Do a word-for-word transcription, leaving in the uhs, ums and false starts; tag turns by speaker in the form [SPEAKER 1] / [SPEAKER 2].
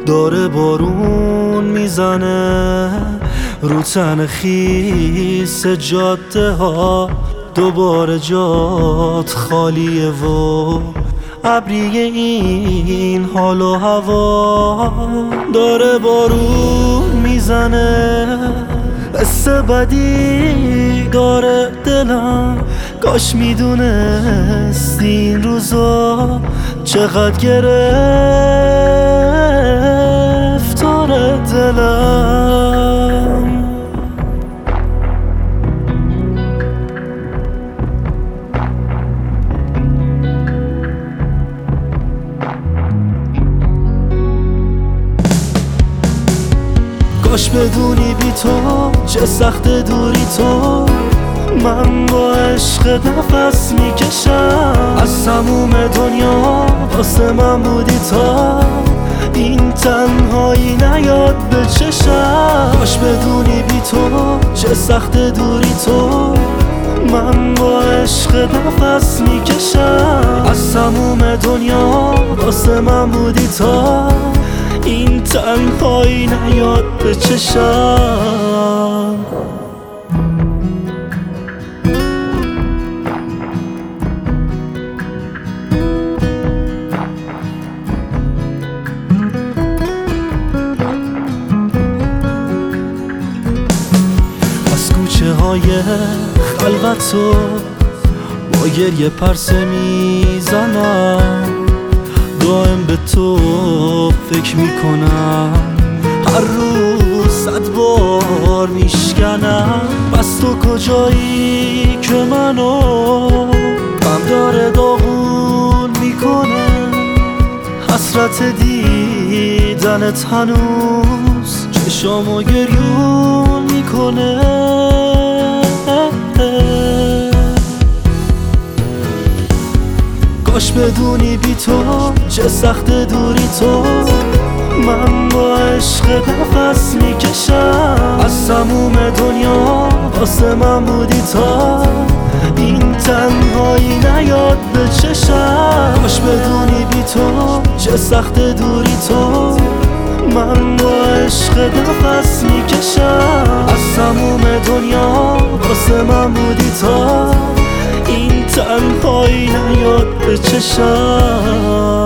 [SPEAKER 1] داره بارون میزنه رو تن خیس جاده ها، دوباره جات خالیه و ابری این حال و هوا. داره بارون میزنه حس بدی داره دلم، کاش میدونست این روزا چقدر گرفتاره دلم. کاش بدونی بی تو چه سخت دوری تو، من با عشق نفس میکشم. از تموم دنیا واسه من بودی تا این تنهایی نیاد به چشم. کاش بدونی بی تو چه سخت دوری تو، من با عشق نفس میکشم. از تموم دنیا واسه من بودی تا این تنهایی نیاد به چشم. از کوچه های خلوتو با گریه پرسه میزنم، دائم به تو فکر میکنم، هر روز صد بار میشکنم. پس تو کجایی که منو غم داره داغون میکنه؟ حسرت دیدنت هنوز چشامو گریون میکنه. کاش بدونی بی تو چه سخت دوری تو، من با عشق نفس میکشم. از تموم دنیا واسه من بودی تا این تنهایی نیاد به چشم. کاش بدونی بی تو چه سخت دوری تو، من با عشق نفس میکشم. از تموم دنیا واسه من بودی تا این تنهایی نیاد به چشم.